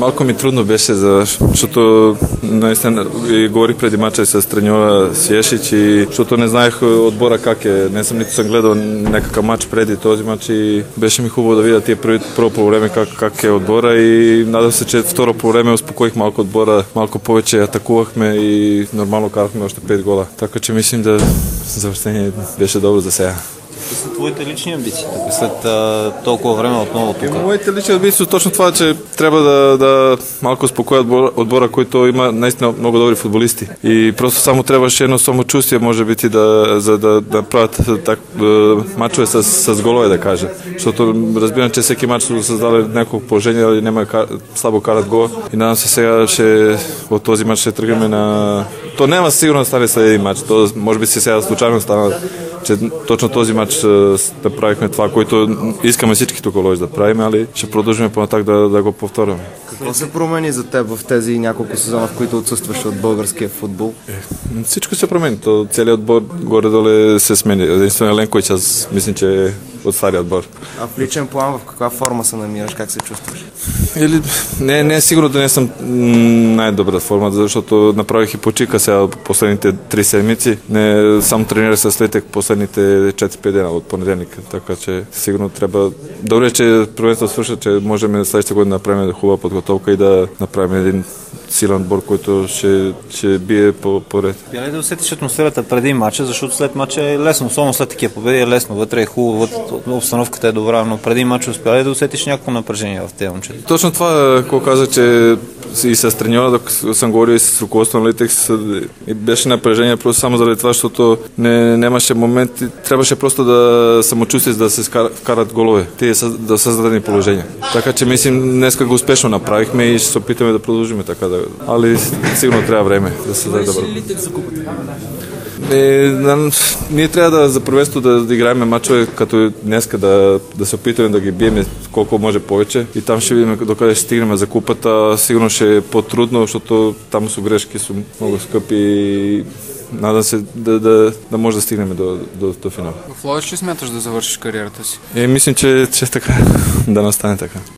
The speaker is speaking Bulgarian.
Малко ми трудно беше, защото наистина говорих преди мача и с треньора Сиешич, и защото не знаех отбора как е. Не съм нито съм гледал някакъв матч преди този матч и беше ми хубаво да видя тия първо по време как е отбора, и надам се, че второ по време успокоих малко отбора, малко повече атакувахме и нормално карахме още 5 гола. Така че мислим да завършение беше добро за сега. Какви са твоите лични амбиции след толкова време отново тук? Моите лични амбиции са точно това, че трябва да малко успокоя отбора, който има наистина много добри футболисти. И просто само трябваше едно самочувствие, може би, за да правят мачове с голове, да кажа. Защото разбирам, че всеки мач са създали няколко положения, але няма слабо карат гола. И надам се сега, от този мач ще тръгнем на... То няма сигурно да стане след един мач. То може би сега случайно стана, че точно този мач направихме това, което искаме всички тук да правим, али ще продължим по-натак да го повторяме. Какво се промени за теб в тези няколко сезона, в които отсъстваш от българския футбол? Всичко се промени. Целият отбор горе-долу се смени. Единствено Еленкович, аз мисля, че е от стария отбор. А в личен план в каква форма се намираш? Как се чувстваш? Не е сигурно да не съм най-добра форма, защото направих и почивка сега последните 3 седмици. Не сам тренирах с Летек последните 4-5 дена от понеделник, така че сигурно трябва... Добре, че провенството свършат, че можем следващата година да направим хубава подготовка и да направим един силен отбор, който ще бие по-ред. Бя ли да усетиш атмосферата преди матча, защото след матча е лесно, особено след такива победи е лесно, вътре е хубаво, обстановката е добра, но преди матча успя ли да усетиш някакво напрежение в тези момчета? Точно това, какво каза, че и с треньора, докато съм говорил и с ръководството на Литекс, беше напрежение просто само заради това, защото нямаше момент, трябваше просто да самочувствие, да се вкарат голове, да създадени положения. Така че мислим, днеска го успешно направихме и ще се опитаме да продължим така. Али сигурно трябва време да се даде добро. Ние трябва за първенство да играем мачове като днеска, да се опитаме да ги бием колко може повече и там ще видим докъде ще стигнем за купата. Сигурно ще е по-трудно, защото там са грешки, са много скъпи и надам се да може да стигнем до финал. В Ловеч ли смяташ да завършиш кариерата си? Мислим, че така да настане така.